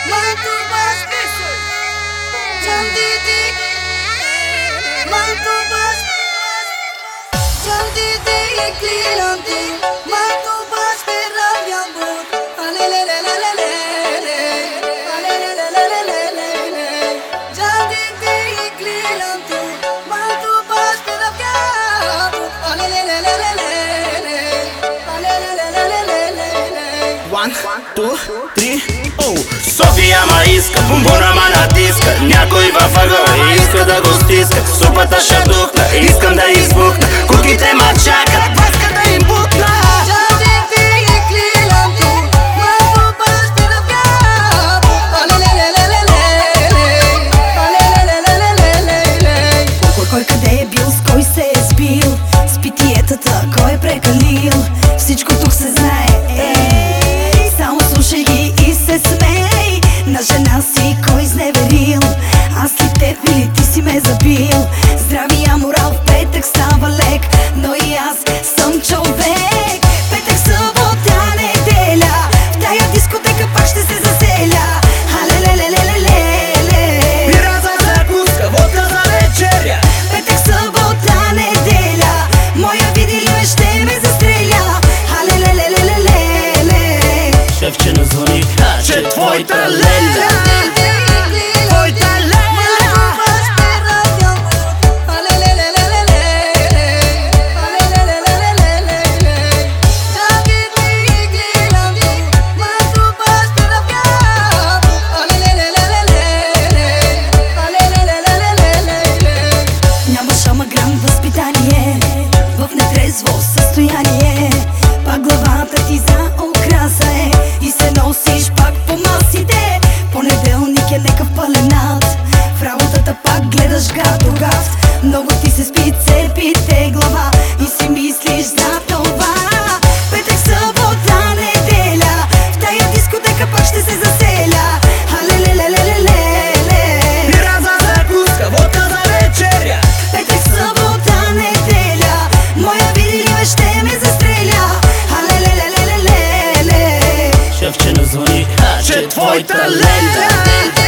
Mantu bas Jaldi de Mantu bas Jaldi de eklilanti Mantu bas per amor alelelelelele alelelelelele Jaldi de eklilanti Mantu bas per amor alelelelelele alelelelelele 1, 2, 3, oh! София ма иска, бомбона ма натиска. Някой във ъгъла иска да го стиска. Супата ще духна, искам да избухна. Куките ма чакат, паска да им бутна. Кой къде е бил, с кой се е спил, с питиетата кой е прекалил. Всичко тук се знае, само слушай ги и се смей. На жена си кой изневерил, аз ли теб или ти си ме забил. Здравия морал в петък става лек, но и аз съм човек. Петък, събота, неделя, в тая дискотека пак ще се заселя. Алелелелелелеле, Бира за закуска, водка за вечеря. петък, събота, неделя, моя видео ще ме застреля. Алелелелелелеле, Шефче не звъни, че твоята леля. Твоята леля. нямаш ама грам възпитание, в нетрезво състояние. Пак главата ти за украса е и се носиш пак по масите. Понеделник е некъв паленат, в работата пак гледаш гад до гад. Много ти се спи, цепите глава и си мислиш за това. Петък, събота, неделя, в тая дискотека пак ще се заселя. Алелелелелелеле, Бира за закуска, водка за вечеря. петък, събота, неделя, моя видео ще ме застреля. Алелелелелелеле, Шефче не звъни, че твоята леля.